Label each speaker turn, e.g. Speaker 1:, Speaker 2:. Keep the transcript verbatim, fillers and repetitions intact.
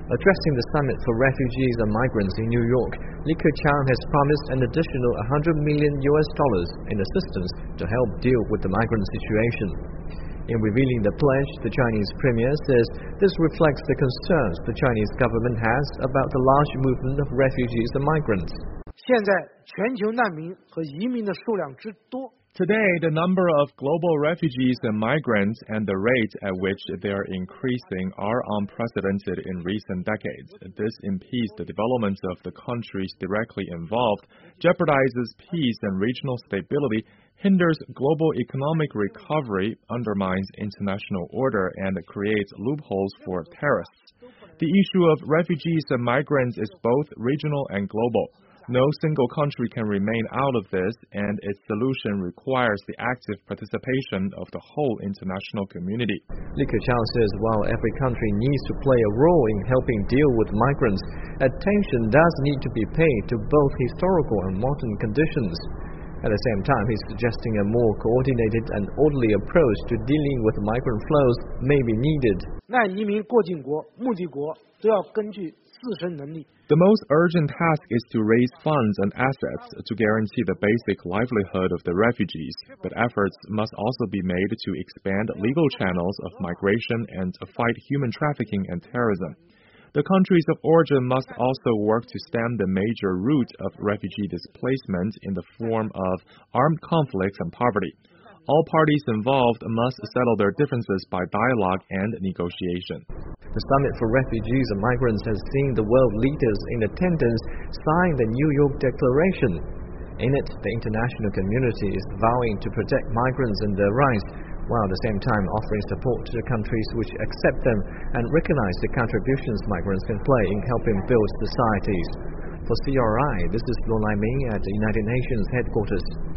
Speaker 1: Addressing the Summit for Refugees and Migrants in New York, Li Keqiang has promised an additional one hundred million U S dollars in assistance to help deal with the migrant situation. In revealing the pledge, the Chinese premier says this reflects the concerns the Chinese government has about the large movement of refugees and migrants.
Speaker 2: 现在全球难民和移民的数量之多。
Speaker 3: Today, the number of global refugees and migrants and the rate at which they are increasing are unprecedented in recent decades. This impedes the development of the countries directly involved, jeopardizes peace and regional stability, hinders global economic recovery, undermines international order, and creates loopholes for terrorists. The issue of refugees and migrants is both regional and global. No single country can remain out of this, and its solution requires the active participation of the whole international community.
Speaker 1: Li Keqiang says while every country needs to play a role in helping deal with migrants, attention does need to be paid to both historical and modern conditions. At the same time, he's suggesting a more coordinated and orderly approach to dealing with migrant flows may be needed.
Speaker 2: 那移民过境国、目的国都要根据自身能力。
Speaker 3: The most urgent task is to raise funds and assets to guarantee the basic livelihood of the refugees, but efforts must also be made to expand legal channels of migration and fight human trafficking and terrorism. The countries of origin must also work to stem the major root of refugee displacement in the form of armed conflicts and poverty. All parties involved must settle their differences by dialogue and negotiation.
Speaker 1: The Summit for Refugees and Migrants has seen the world leaders in attendance sign the New York Declaration. In it, the international community is vowing to protect migrants and their rights, while at the same time offering support to the countries which accept them and recognize the contributions migrants can play in helping build societies. For C R I, this is Luo Laiming at the United Nations headquarters.